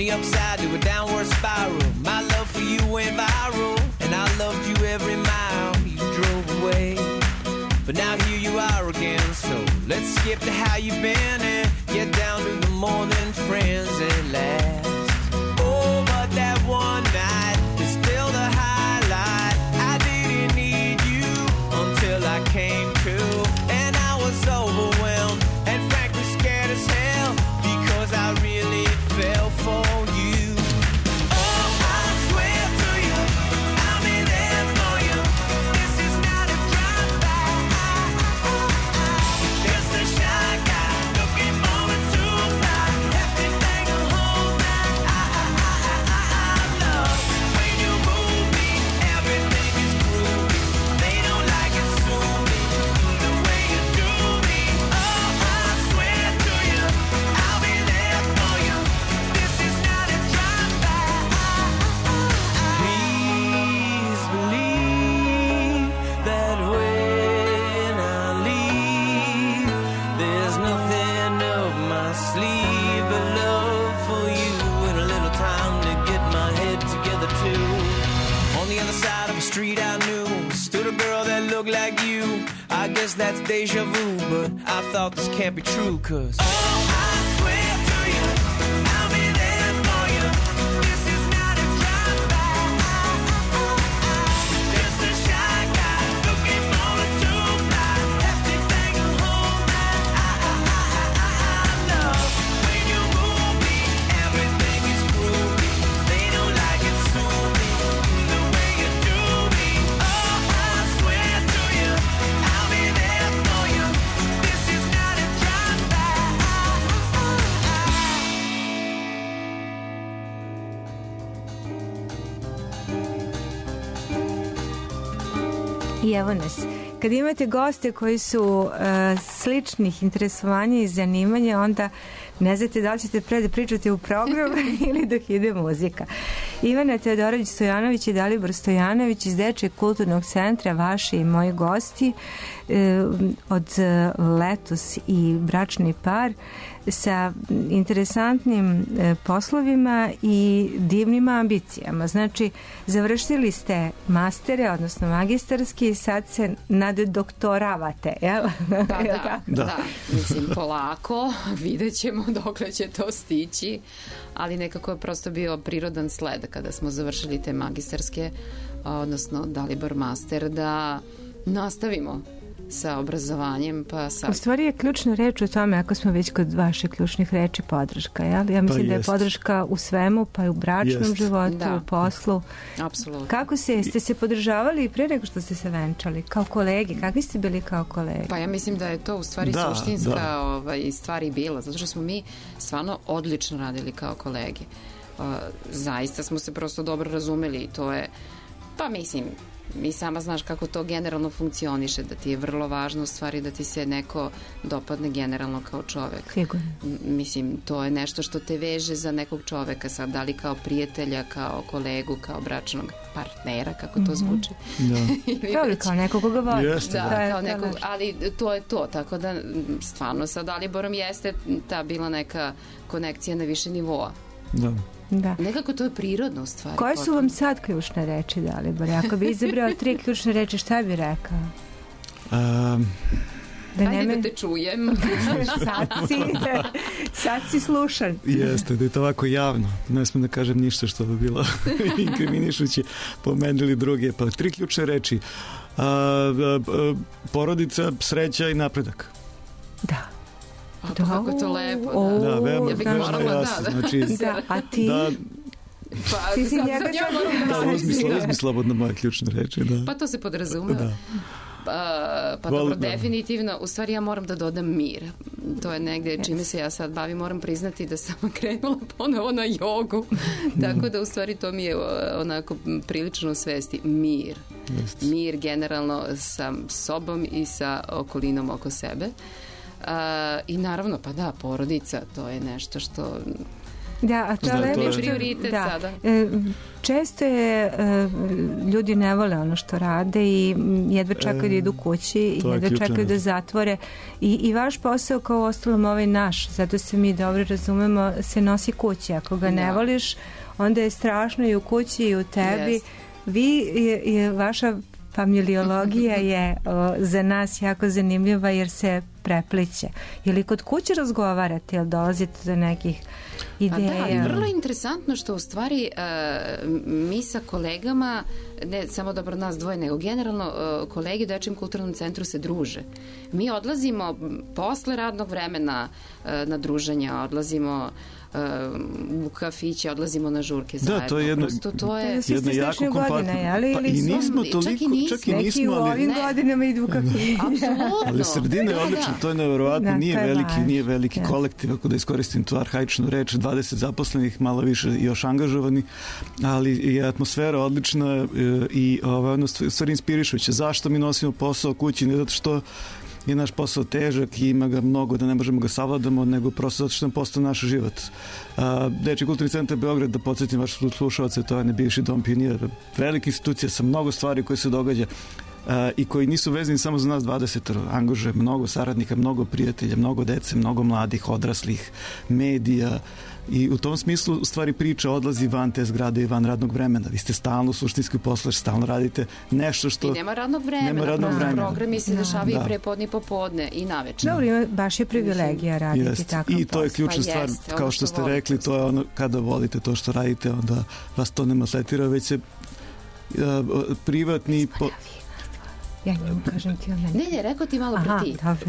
the upside to a downward spiral. My love for you went viral, and I loved you every mile you drove away. But now here you are again, so let's skip to how you've been and get down to the more than friends at last. Oh, but that one night is still the highlight. I didn't need you until I came to, and I was overwhelmed and frankly scared as hell because I really fell for you. Oh, I swear to you, I'll be there for you. This is not a drive-by. Just a shy guy looking forward to a fly. Everything will hold back. I, I, I, I, I love when you move me. Everything is groovy. They don't like it soon. The way you do me. Oh, I swear to you, I'll be there for you. This is not a drive-by. Please believe that when I leave, there's nothing up my sleeve but love for you and a little time to get my head together too. On the other side of the street I knew stood a girl that looked like you. I guess that's deja vu, but I thought this can't be true, cause oh, I swear to you, I'll be there for you. This is not a drive-by. Just a shy guy looking forward to a fly. Everything will hold back. I, I, I, I, I love when you move me. Everything is groovy. They don't like it soon. The way you do me. Oh, I swear to you, I'll be there for you. This is not a drive-by. I evo nas. Kad imate goste koji su uh, sličnih interesovanja i zanimanja, onda ne znate da li ćete pre da pričate u programu ili dok ide muzika. Ivana Teodorović Stojanović i Dalibor Stojanović iz Dečijeg kulturnog centra, vaši i moji gosti, uh, od uh, letos i bračni par sa interesantnim uh, poslovima i divnim ambicijama. Znači, završili ste mastere, odnosno magistarski, i sad se naddoktoravate, jel? Da, da, da, da. Mislim, polako, vidjet ćemo dokle će to stići, ali nekako je prosto bio prirodan sled kada smo završili te magistarske, odnosno Dalibor master, da nastavimo sa obrazovanjem, pa sad... U stvari je ključna reč u tome, ako smo već kod vaših ključnih reči, podrška, jel? Ja mislim pa da je podrška u svemu, pa i u bračnom jest. životu, da. u poslu. Apsolutno. Kako se, ste se podržavali pre nego što ste se venčali? Kao kolegi? Kakvi ste bili kao kolegi? Pa ja mislim da je to u stvari da, suštinska da. Ovaj, stvar i bila, zato što smo mi stvarno odlično radili kao kolegi. Uh, zaista smo se prosto dobro razumeli i to je, pa mislim, mi sama znaš kako to generalno funkcioniše, da ti je vrlo važno u stvari da ti se neko dopadne generalno kao čovek. Sigurno. Mislim, to je nešto što te veže za nekog čoveka, sad da li kao prijatelja, kao kolegu, kao bračnog partnera, kako to zvuči. Da. Ili kao nekog koga voli. Jeste, da, da. Kao nekog, ali to je to, tako da stvarno sa Daliborom jeste ta bila neka konekcija na više nivoa. Da. Da. Nekako to je prirodno u stvari. Koje su vam sad ključne reči, Dalibor? Ako bi izabrao tri ključne reči, šta bi rekao? Um, da Ajde neme... da te čujem. sad, si, sad si slušan. Jeste, da je to ovako javno. Ne smem da kažem ništa što bi bilo inkriminišući po mene ili druge. Pa tri ključne reči. A, a, a, porodica, sreća i napredak. Da. A pa kako je to lepo, da. O, da, veoma, ja bih veoma morala, jasno. da, da. Znači, da, a ti? Da, pa, ti si njega da, da, uzmi, slo, uzmi slobodno moje ključne reči. Da. Pa to se podrazumeva. Da. Pa, pa Val, dobro, da. definitivno, u stvari ja moram da dodam mir. To je negde čime yes. se ja sad bavim, moram priznati da sam krenula ponovo na jogu. Tako da u stvari to mi je onako prilično u svesti. Mir. Yes. Mir generalno sa sobom i sa okolinom oko sebe. Uh, i naravno, pa da, porodica, to je nešto što Da, a to je lepo što... prioritet da. sada. E, često je, e, ljudi ne vole ono što rade i jedva čekaju da idu kući i jedva čekaju da zatvore. I, I vaš posao, kao ostalom ovaj naš, zato se mi dobro razumemo, se nosi kući. Ako ga ne Da. voliš, onda je strašno i u kući i u tebi. Jest. Vi, je, je, vaša familiologija je o, za nas jako zanimljiva jer se prepliće. Je li kod kuće razgovarate ili dolazite do nekih ideja? Pa da, vrlo interesantno što u stvari uh, mi sa kolegama, ne samo dobro nas dvoje, nego generalno uh, kolegi u Dečijem kulturnom centru se druže. Mi odlazimo posle radnog vremena uh, na druženja, odlazimo u kafiće, odlazimo na žurke zajedno. Da, to je jedna, Prosto to je... jedna jako kompaktna. Pa i nismo toliko, čak i nismo, čak i nismo neki u ovim ali, godinama idu u kafiće. Apsolutno. Ali sredina je odlična, to je nevjerovatno, Da, nije to je veliki, važno. nije veliki Da. kolektiv, ako da iskoristim tu arhaičnu reč, dvadeset zaposlenih, malo više još angažovani, ali je atmosfera odlična e, i ovaj, ono stvari inspirišuće. Zašto mi nosimo posao kući? Ne zato što je naš posao težak i ima ga mnogo da ne možemo ga savladamo, nego prosto zato što nam postao naš život. Dečiji kulturni centar Beograd, da podsjetim vaš slušalce, to je ne bivši dom pionira, velika institucija sa mnogo stvari koje se događa i koji nisu vezani samo za nas dvadeset, angažuje mnogo saradnika, mnogo prijatelja, mnogo dece, mnogo mladih, odraslih, medija. I u tom smislu u stvari priča odlazi van te zgrade i van radnog vremena. Vi ste stalno suštinski poslaš, stalno radite nešto što... I nema radnog vremena. Nema radnog vremena. Programi se Da. dešavaju Da. i prepodne i popodne i naveče. Dobro, ima, baš je privilegija raditi Jest. takav I to je ključna Pa stvar, jeste, kao ono što što ste volite, rekli, to je ono kada volite to što radite, onda vas to ne maltretira, već se a, privatni... Po... Ja njemu kažem ti o meni. Ne, ne, rekao ti malo pre ti. Aha,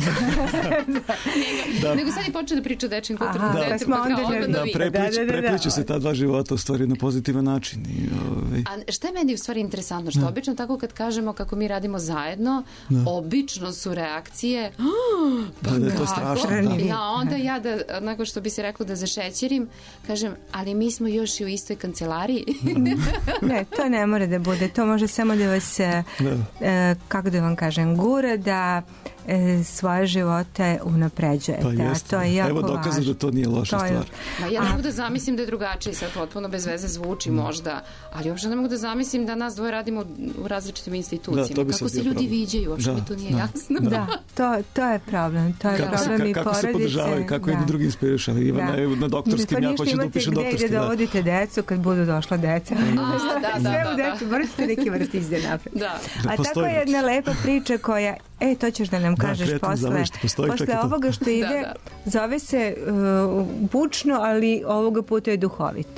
Da. Nego sad je počeo da priča o Dečijem kulturnom Aha, centru, pa smo pa kao onda onda ne- da Da, vi. prepliću, Da, da, da, da. prepliću se ta dva života u stvari na pozitivan način. I, ovaj, A šta je meni u stvari interesantno? Što Da. obično tako kad kažemo kako mi radimo zajedno, Da. obično su reakcije Da, da je to strašno, da. Ja onda ja da, nakon što bi se reklo da zašećerim, kažem, ali mi smo još i u istoj kancelariji. Ne, to ne mora da bude. To može samo da vas, e, e, kako da vam kažem, gura da e, svoje živote unapređujete. Pa A jeste. to je jako Evo dokaza važno. da to nije loša To je- stvar. Ma ja ne mogu da zamislim da je drugačije, sad potpuno bez veze zvuči možda, ali uopšte ne mogu da zamislim da nas dvoje radimo u različitim institucijama. Da, to bi Kako sad se bio ljudi problem. viđaju, uopšte Da, mi to nije da, jasno. Da, to, to je problem. To je Kako se, problem i ka- kako se porodice. podržavaju, kako jedni drugi inspirišu. Ivana Da. je na doktorskim, Pa ja ništa hoću da imate upišem gde doktorski. da dovodite decu kad budu došla deca. A, da, da, Sve da, u da. decu, vrste neki vrtić da napravi. Da. Da A tako postoji je jedna lepa priča koja, e, to ćeš da nam Da, kažeš kreativno posle. završite, postoji čak i Posle to. ovoga što ide, Da, zove se uh, bučno, ali ovoga puta je duhovito.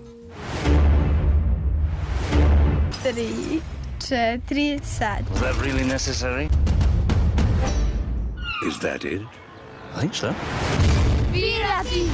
Tri, četiri, sad. Was that really necessary? Is that it? I think so. Pirati!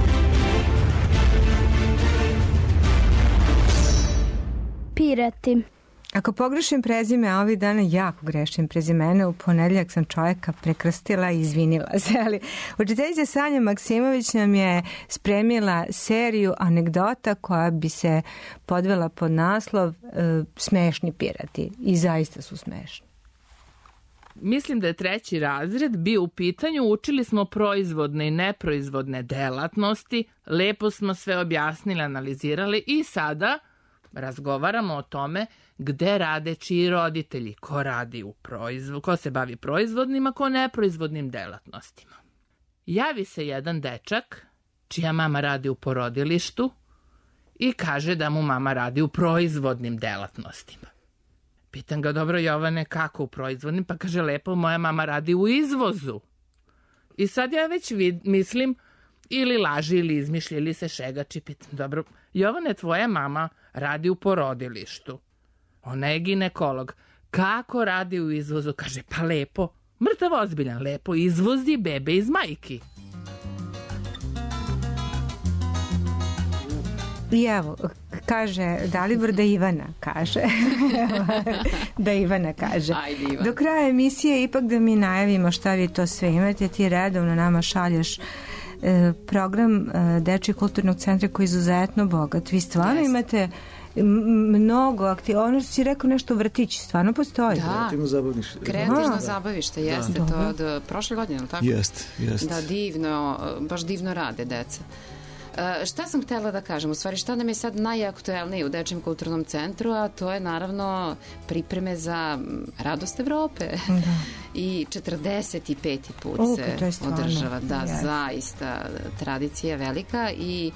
Pirati. Ako pogrešim prezime, a ovih dana jako grešim prezimene, u ponedeljak sam čovjeka prekrstila i izvinila se, ali učiteljica Sanja Maksimović nam je spremila seriju anegdota koja bi se podvela pod naslov e, Smešni pirati. I zaista su smešni. Mislim da je treći razred bio u pitanju, učili smo proizvodne i neproizvodne delatnosti, lepo smo sve objasnili, analizirali i sada razgovaramo o tome gde rade čiji roditelji, ko radi u proizvod, ko se bavi proizvodnim, a ko neproizvodnim delatnostima. Javi se jedan dečak, čija mama radi u porodilištu i kaže da mu mama radi u proizvodnim delatnostima. Pitam ga, dobro Jovane, kako u proizvodnim? Pa kaže, lepo, moja mama radi u izvozu. I sad ja već vid, mislim, ili laži, ili izmišlja, ili se šegači. Pitam, dobro, Jovane, tvoja mama radi u porodilištu. Ona je ginekolog. Kako radi u izvozu? Kaže, pa lepo, mrtav ozbiljan, lepo izvozi bebe iz majki. I evo, kaže Dalibor da Ivana kaže. Da Ivana kaže. Ajde, Ivana. Do kraja emisije ipak da mi najavimo šta vi to sve imate. Ti redovno nama šalješ e, program e, Dečijeg kulturnog centra koji je izuzetno bogat. Vi stvarno Jeste. imate m- mnogo aktivnosti. Ono što si rekao nešto vrtić, stvarno postoji. Da. Kreativno zabavište. Kreativno Da. zabavište, jeste Da. to od prošle godine, ili tako? Jest, jest. Da, divno, baš divno rade deca. Uh, šta sam htela da kažem? U stvari, šta nam je sad najaktuelnije u Dečijem kulturnom centru, a to je naravno pripreme za Radost Evrope. Da. I četrdeset peti put o, se održava. Da, yes. Zaista, tradicija je velika i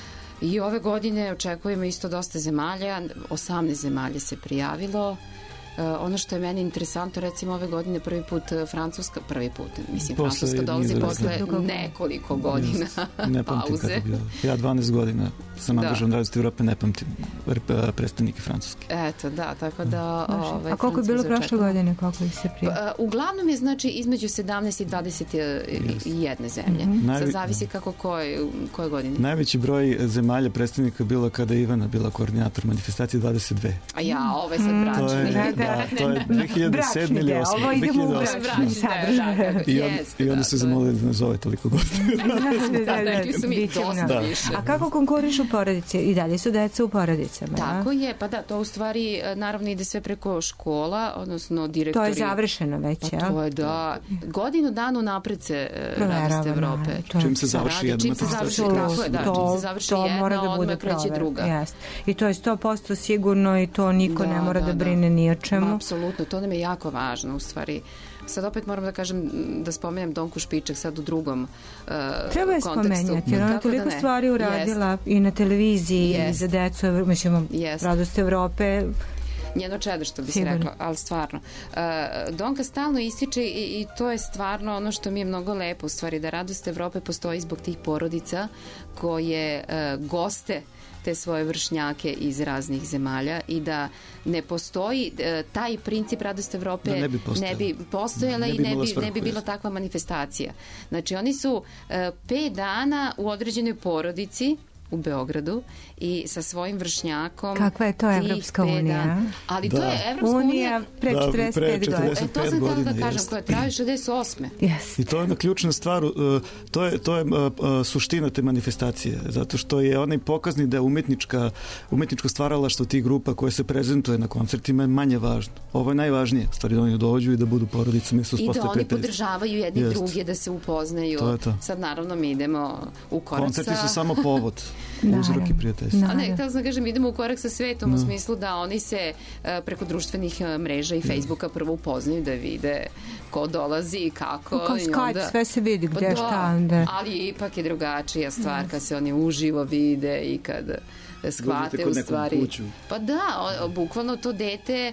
I ove godine očekujemo isto dosta zemalja, osamnaest zemalja se prijavilo. Uh, ono što je meni interesantno, recimo ove godine prvi put Francuska, prvi put, mislim posle Francuska dolazi posle nekoliko godina ne pamtim kada je bilo. Ja dvanaest godina sam angažovan na Radost Evrope, ne pamtim predstavnike Francuske. Eto, da, tako da... Ovaj, a koliko je bilo prošle godine, koliko ih se prije? Uh, uglavnom je znači između sedamnaest i dvadeset jedne zemlje. Mm-hmm. Sad zavisi kako koje, koje godine. Najveći broj zemalja predstavnika bilo kada je Ivana bila koordinator manifestacije dvadeset dve. A ja, ovo je sad bračni. Da, to je dve hiljade sedme ili osme. Ovo idemo u bračni sadržaj. I, on, i onda se zamolili da ne zove toliko godina. Da, rekli su mi dosta više. A kako konkurišu porodice? I dalje su deca u porodicama? Tako je, pa da, to u stvari naravno ide sve preko škola, odnosno direktori. To je završeno već, jel? To je, da. Godinu danu napred se Radost Evrope. Čim se završi jedna manifestacija. Tako je, da, čim se završi jedna, odmah kreće druga. I to je sto posto sigurno i to niko ne mora da brine ni o čemu. Apsolutno, to nam je jako važno u stvari. Sad opet moram da kažem, da spomenem Donku Špiček sad u drugom uh, treba je kontekstu. Spomenjati, jer ona toliko da stvari uradila yes. i na televiziji yes. i za decu, mislim, yes. Radost Evrope. Njeno čedo, što bi se rekla, ali stvarno. Uh, Donka stalno ističe i, i to je stvarno ono što mi je mnogo lepo, u stvari, da Radost Evrope postoji zbog tih porodica koje uh, goste te svoje vršnjake iz raznih zemalja i da ne postoji uh, taj princip Radost Evrope da ne bi postojala, ne bi postojala ne i bi ne bi, svrhu, ne bi bila takva manifestacija. Znači, oni su uh, pet dana u određenoj porodici u Beogradu i sa svojim vršnjakom. Kakva je to Evropska unija? Ali da. To je Evropska unija pre četrdeset pet godina. E, to sam htjela da kažem, koja traje šezdeset osme Yes. I to je jedna ključna stvar, to je, to je suština te manifestacije, zato što je onaj pokazni da je umetnička, umetničko stvaralaštvo tih grupa koje se prezentuje na koncertima je manje važno. Ovo je najvažnije, stvari da oni dođu i da budu porodicama i da oni podržavaju jedni Jest. druge, da se upoznaju. To je to. Sad naravno mi idemo u korak sa... Koncerti su samo povod. Uzrok i prijateljstva. A ne, htjela sam da kažem, idemo u korak sa svetom no. u smislu da oni se uh, preko društvenih uh, mreža i yes. Facebooka prvo upoznaju da vide ko dolazi i kako. Kao Skype, onda, sve se vidi gde pa šta onda. Ali ipak je drugačija stvar yes. kad se oni uživo vide i kad shvate u stvari. Pa da, o, bukvalno to dete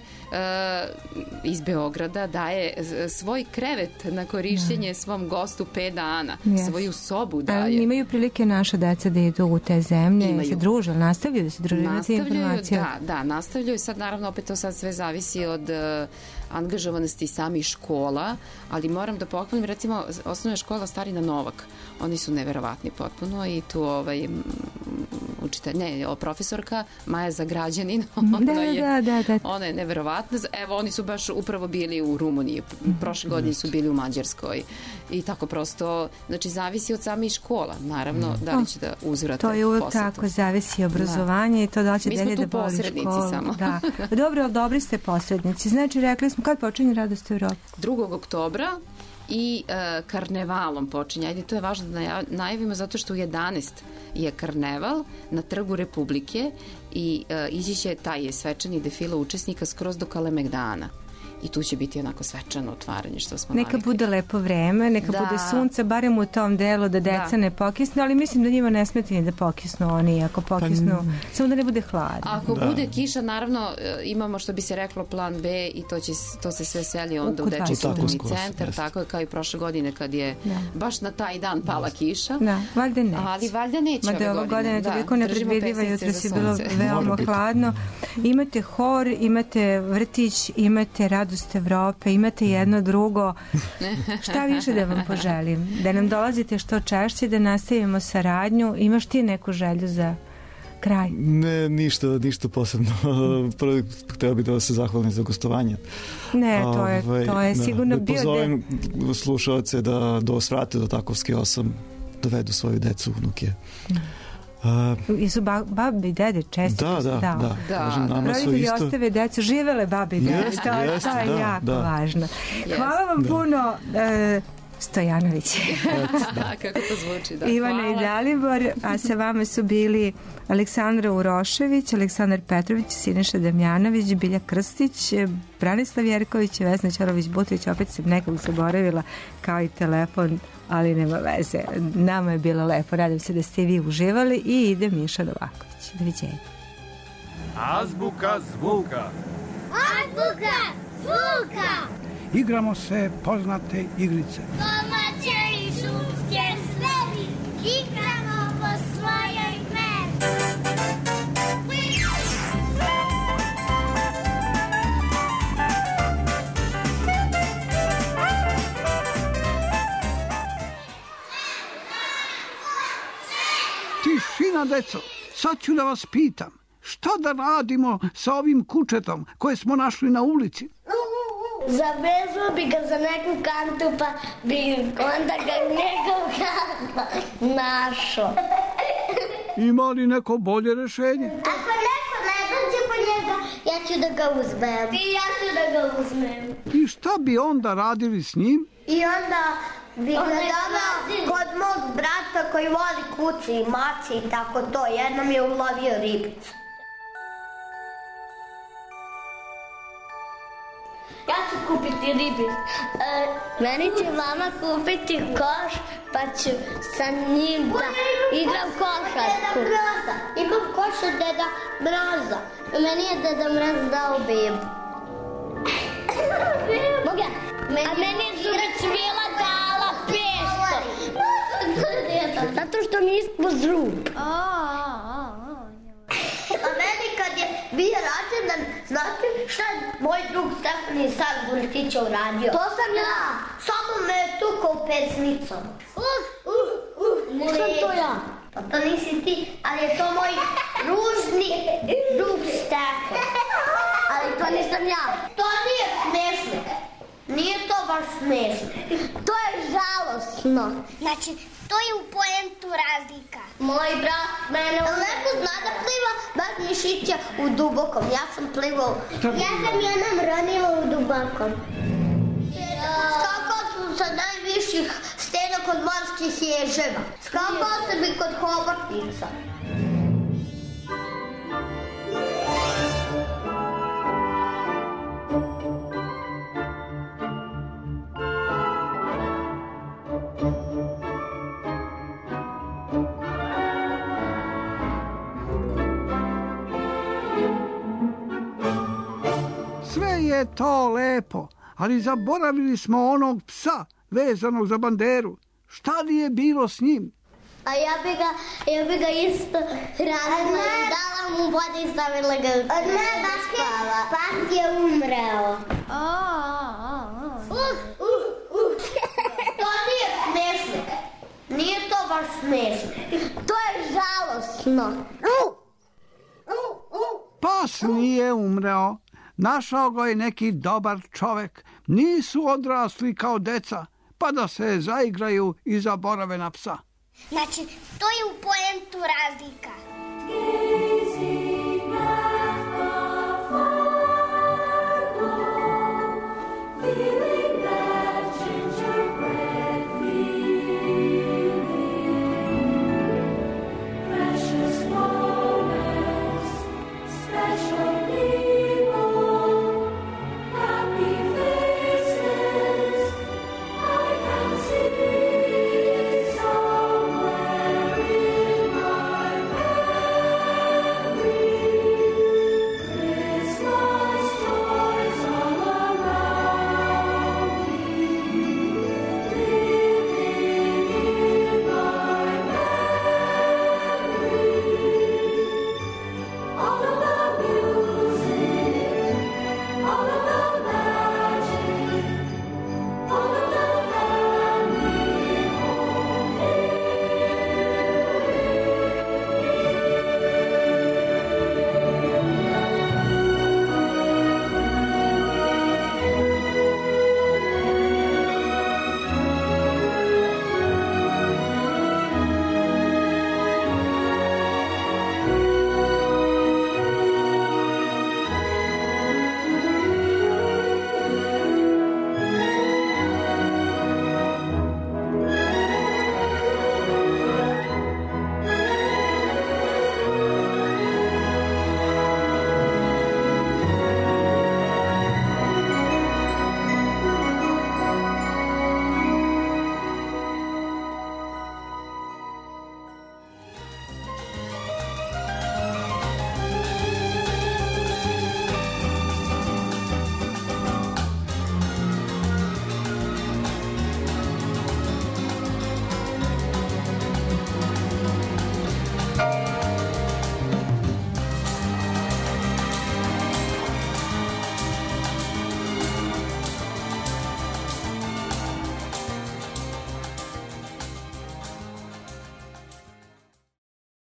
uh, iz Beograda daje svoj krevet na korišćenje no. svom gostu pet dana. Yes. Svoju sobu daje. Ali imaju prilike naša deca da idu u te zemlje imaju. Se druže, nastavljaju da se druže. Nastavljaju, da, da, nastavljaju. Sad naravno opet to sad sve zavisi od uh, angažovanosti samih škola, ali moram da pohvalim, recimo, osnovna škola Starina Novak. Oni su neverovatni potpuno i tu ovaj, učitelj, ne, profesorka Maja Zagrađanin, ona, da, je, da, da, da. ona je neverovatna. Evo, oni su baš upravo bili u Rumuniji, prošle godine su bili u Mađarskoj i tako prosto, znači, zavisi od samih škola, naravno, da li će da uzvrate to je uvek posletu. Tako, zavisi obrazovanje da. I to da li će delje da voli školu. Samo. Da. Dobro, ali dobri ste posrednici. Znači, rekli smo, kad počinje Radost Evrope? drugog oktobra i uh, karnevalom počinje. Ajde, to je važno da najavimo zato što u jedanaest je karneval na Trgu Republike i uh, ići će taj je svečani defila učesnika skroz do Kalemegdana. I tu će biti onako svečano otvaranje, što smo neka navikli. Bude lepo vreme, neka da. Bude sunce, barem u tom delu da deca da. Ne pokisnu, ali mislim da njima ne smeti ni da pokisnu oni, ako pokisnu, pa, samo da ne bude hladno. Ako da. Bude kiša, naravno imamo, što bi se reklo, plan B i to, će, to se sve seli onda u Dečiji kulturni centar, jest. Tako je kao i prošle godine kad je da. Baš na taj dan pala jest. Kiša. Da, valjda neće. Ali valjda neće ove godine. godine da. Toliko nepredvidiva, jutro si bilo veoma hladno. Imate hor, imate vrtić, imate Radost Evrope, imate jedno drugo. Šta više da vam poželim? Da nam dolazite što češće, da nastavimo saradnju. Imaš ti neku želju za kraj? Ne, ništa, ništa posebno. Prvo, htio bih da vas se zahvalim za gostovanje. Ne, to je, to je da, sigurno da bio... Pozovem de... slušalce da, da osvrate do Takovske osam, dovedu svoju decu, unuke. Uh, Jesu ba, babi i dede često? Da, da, da. da. da. da. Roditelji isto... ostave decu, živele babi i dede. Jest, to, jest, to je da, jako da. važno. Jest. Hvala vam da. puno. Uh, Stojanović. Da, kako to zvuči, da. Ivana Hvala. i Dalibor, a sa vama su bili Aleksandra Urošević, Aleksandar Petrović, Siniša Damjanović, Bilja Krstić, Branislav Jerković, Vesna Ćorović-Butović, opet sam nekog zaboravila, kao i telefon, ali nema veze. Nama je bilo lepo, nadam se da ste vi uživali i ide Miša Novaković. Doviđenja. Azbuka zvuka. Azbuka zvuka. Igramo se poznate igrice. Domaće i šumske stvari. Igramo po svojoj meri. Tišina, deco. Sad ću da vas pitam. Šta da radimo sa ovim kučetom koje smo našli na ulici? Zavezao bi ga za neku kantu, pa bi onda ga nekog kanta našao. Ima li neko bolje rešenje? Ako neko ne dođe po njega, ja ću da ga uzmem. I ja ću da ga uzmem. I šta bi onda radili s njim? I onda bi ga dala kod mog brata koji voli kuće i mače i tako to. Jednom je ulovio ribicu. Ja ću kupiti ribicu. E, meni će mama kupiti koš, pa ću sa njim da igram košarku. Imam koš od Deda Mraza. Meni je Deda Mraz dao bebu. Mogu ja? A meni je Zurac Vila dala pesto. Zato što nismo zrub. A meni kad je bio rođendan, znate šta je moj drug Stefan iz Sad Vuletića uradio? To sam ja. Samo me je tukao pesnicom. Uh, uh, uh. Nisam to ja. Pa to nisi ti, ali je to moj ružni drug Stefan. Ali to nisam ja. To nije smešno. Nije to baš smešno. To je žalosno. Znači, to je u poentu razlika. Moj brat mene... Lepo zna da pliva bez mišića u dubokom. Ja sam plivao... Ja sam jednom ronila u dubokom. Skakao sam sa najviših stena kod morskih ježeva. Skakao sam i kod hobotnica. Sve je to lepo, ali zaboravili smo onog psa vezanog za banderu. Šta li je bilo s njim? A ja bi ga, ja bi ga isto hranila i dala mu vode i stavila ga u kuću da spava. Pas je umreo. Uh, uh, uh. To nije smešno. Nije to baš smešno. To je žalosno. Pas nije umreo. Našao ga je neki dobar čovek. Nisu odrasli kao deca, pa da se zaigraju i zaborave na psa. Znači, to je u poentu razlika.